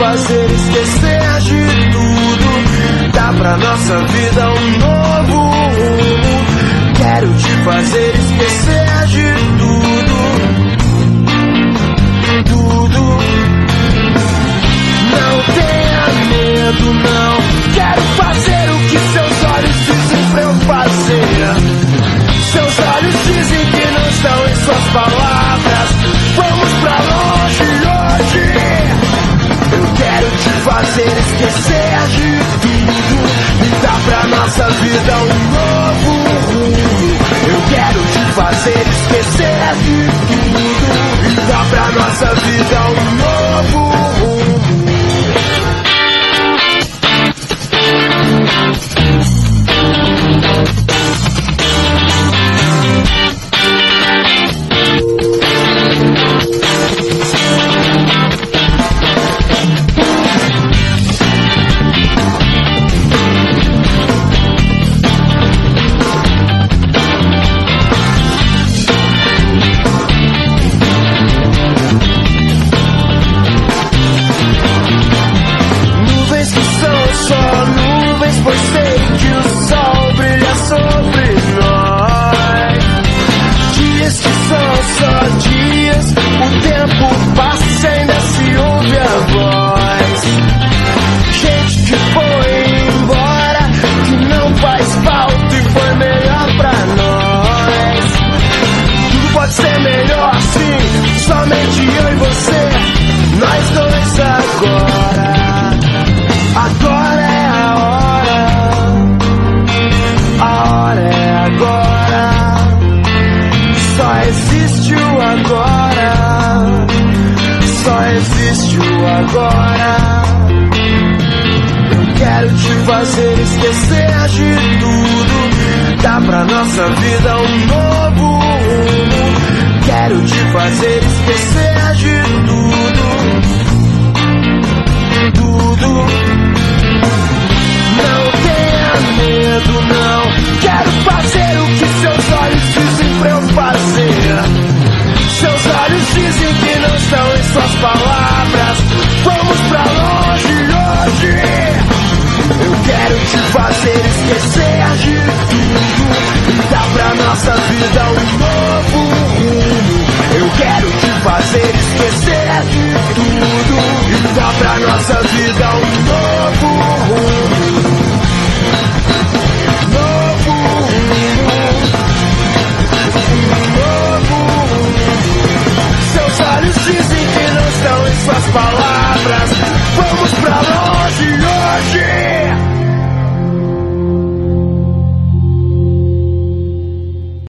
fazer esquecer de tudo. Dá pra nossa vida um novo rumo. Quero te fazer esquecer de tudo. Tudo. Não tenha medo, não. Quero fazer o que seus olhos dizem pra eu fazer. Seus olhos dizem que não estão em suas palavras. Vamos pra longe hoje. Eu quero te fazer esquecer de tudo. E dar pra nossa vida um novo rumo. Eu quero te fazer esquecer de tudo. E dar pra nossa vida um novo rumo. Pois sei que o sol brilha sobre nós. Dias que são só dias, o tempo passa e ainda se ouve a voz. Gente que foi embora, que não faz falta e foi melhor pra nós. Tudo pode ser melhor sim, somente eu e você, nós dois agora. Agora é a hora. A hora é agora. Só existe o agora. Só existe o agora. Eu quero te fazer esquecer de tudo. Dá pra nossa vida um novo rumo. Quero te fazer esquecer de tudo. Tudo. Não tenha medo, não. Quero fazer o que seus olhos dizem pra eu fazer. Seus olhos dizem que não estão em suas palavras. Vamos pra longe hoje. Eu quero te fazer esquecer de tudo. E dar pra nossa vida um novo rumo. Eu quero te fazer esquecer de tudo. E dar pra nossa vida um novo